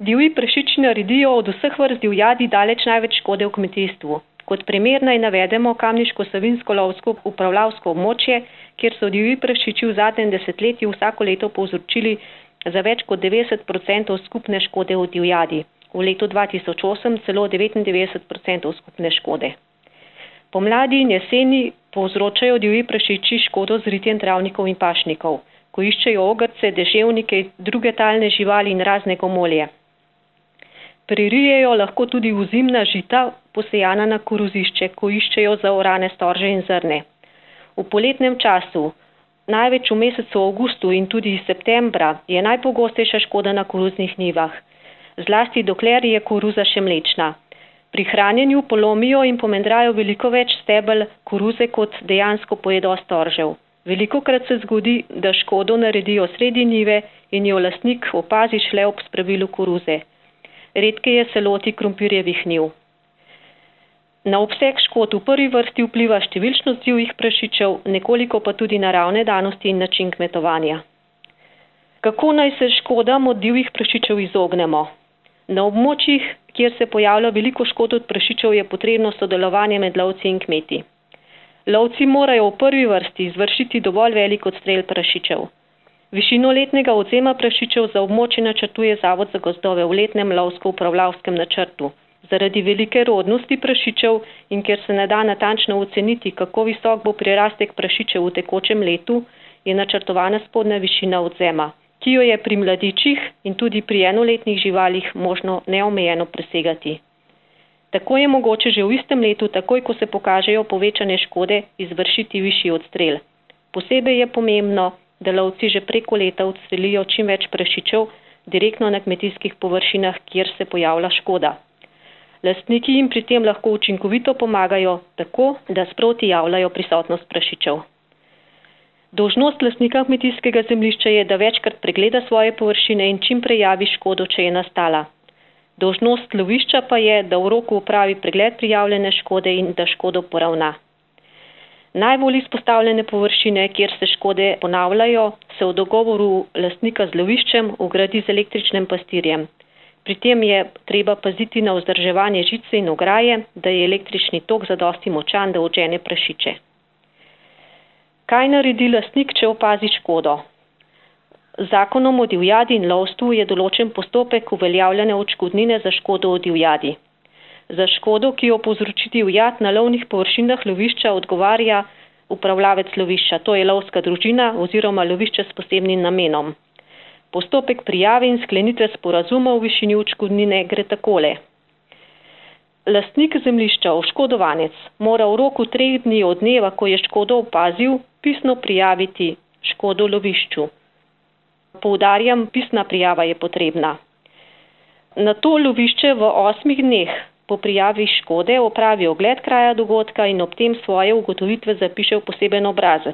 Divji prašiči naredijo od vseh vrst divjadi daleč največ škode v kmetijstvu. Kot primer naj navedemo Kamniško-Savinjsko lovsko upravljavsko območje, kjer so divji prašiči v zadnjem desetletju vsako leto povzročili za več kot 90% skupne škode v divjadi. V letu 2008 celo 99% skupne škode. Pomladi in jeseni povzročajo divji prašiči škodo z ritjem travnikov in pašnikov, ko iščejo ogrce, deževnike, druge talne živali in razne gomolje. Pririjejo lahko tudi ozimna žita, posejana na koruzišče, ko iščejo zaorane storže in zrne. V poletnem času, največ v mesecu avgustu in tudi septembra, je najpogostejša škoda na koruznih njivah, zlasti dokler je koruza še mlečna. Pri hranjenju polomijo in pomendrajo veliko več stebel koruze, kot dejansko pojedo storžev. Velikokrat se zgodi, da škodo naredijo sredi njive in jo lastnik opazi šele ob spravilu koruze. Redkeje se loti krompirjevih njiv. Na obseg škod v prvi vrsti vpliva številčnost divjih prašičev, nekoliko pa tudi naravne danosti in način kmetovanja. Kako naj se škodam od divjih prašičev izognemo? Na območjih, kjer se pojavlja veliko škod od prašičev, je potrebno sodelovanje med lovci in kmeti. Lovci morajo v prvi vrsti izvršiti dovolj velik odstrel prašičev. Višino letnega odvzema prašičev za območje načrtuje Zavod za gozdove v letnem lovsko-upravljavskem načrtu. Zaradi velike rodnosti prašičev in ker se ne da natančno oceniti, kako visok bo prirastek prašičev v tekočem letu, je načrtovana spodnja višina odvzema, ki jo je pri mladičih in tudi pri enoletnih živalih možno neomejeno presegati. Tako je mogoče že v istem letu, takoj ko se pokažejo povečane škode, izvršiti višji odstrel. Posebej je pomembno, da lovci že preko leta odstrelijo čim več prašičev direktno na kmetijskih površinah, kjer se pojavlja škoda. Lastniki jim pri tem lahko učinkovito pomagajo tako, da sproti javljajo prisotnost prašičev. Dolžnost lastnika kmetijskega zemljišča je, da večkrat pregleda svoje površine in čim prej javi škodo, če je nastala. Dolžnost lovišča pa je, da v roku opravi pregled prijavljene škode in da škodo poravna. Najbolj izpostavljene površine, kjer se škode ponavljajo, se v dogovoru lastnika z loviščem vgradi z električnim pastirjem. Pri tem je treba paziti na vzdrževanje žice in ograje, da je električni tok zadosti močan, da odžene prašiče. Kaj naredi lastnik, če opazi škodo? Z Zakonom o divjadi in lovstvu je določen postopek uveljavljanja odškodnine za škodo o divjadi. Za škodo, ki jo povzroči divjad na lovnih površinah lovišča, odgovarja upravljavec lovišča, to je lovska družina oziroma lovišče s posebnim namenom. Postopek prijave in sklenitve sporazuma v višini odškodnine gre takole. Lastnik zemljišča, oškodovanec, mora v roku 3 dni od dneva, ko je škodo opazil, pisno prijaviti škodo lovišču. Poudarjam, pisna prijava je potrebna. Nato lovišče v 8 dneh po prijavi škode opravi ogled kraja dogodka in ob tem svoje ugotovitve zapiše v poseben obrazec.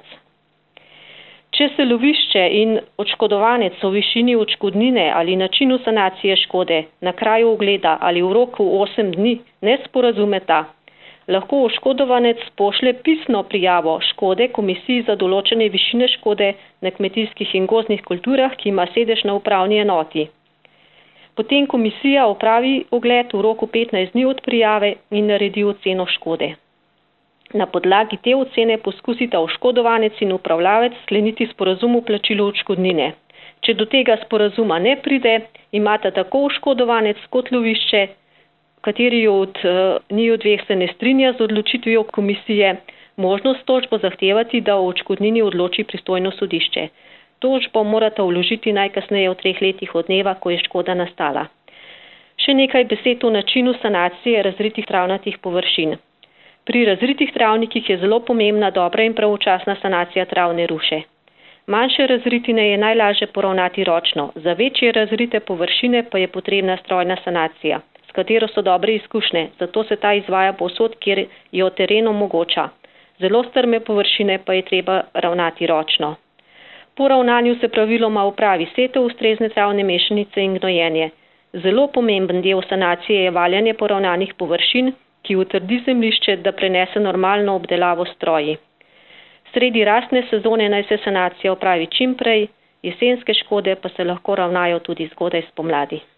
Če se lovišče in odškodovanec o višini odškodnine ali načinu sanacije škode na kraju ogleda ali v roku 8 dni ne sporazumeta, lahko oškodovanec pošlje pisno prijavo škode komisiji za določene višine škode na kmetijskih in gozdnih kulturah, ki ima sedež na upravni enoti. Potem komisija opravi ogled v roku 15 dni od prijave in naredi oceno škode. Na podlagi te ocene poskusita oškodovanec in upravljavec skleniti sporazum o plačilu odškodnine. Če do tega sporazuma ne pride, imata tako oškodovanec kot lovišče, kateri od njiju dveh se ne strinja z odločitvijo komisije, možnost tožbo zahtevati, da o odškodnini odloči pristojno sodišče. Tožbo morata vložiti najkasneje v 3 letih od dneva, ko je škoda nastala. Še nekaj besed o načinu sanacije razritih travnatih površin. Pri razritih travnikih je zelo pomembna dobra in pravočasna sanacija travne ruše. Manjše razritine je najlažje poravnati ročno, za večje razrite površine pa je potrebna strojna sanacija, s katero so dobre izkušnje, zato se ta izvaja povsod, kjer je teren omogoča. Zelo strme površine pa je treba ravnati ročno. Po ravnanju se praviloma opravi setev ustrezne travne mešanice in gnojenje. Zelo pomemben del sanacije je valjanje poravnanih površin, ki utrdi zemljišče, da prenese normalno obdelavo stroji. Sredi rastne sezone naj se sanacija opravi čim prej, jesenske škode pa se lahko ravnajo tudi zgodaj spomladi.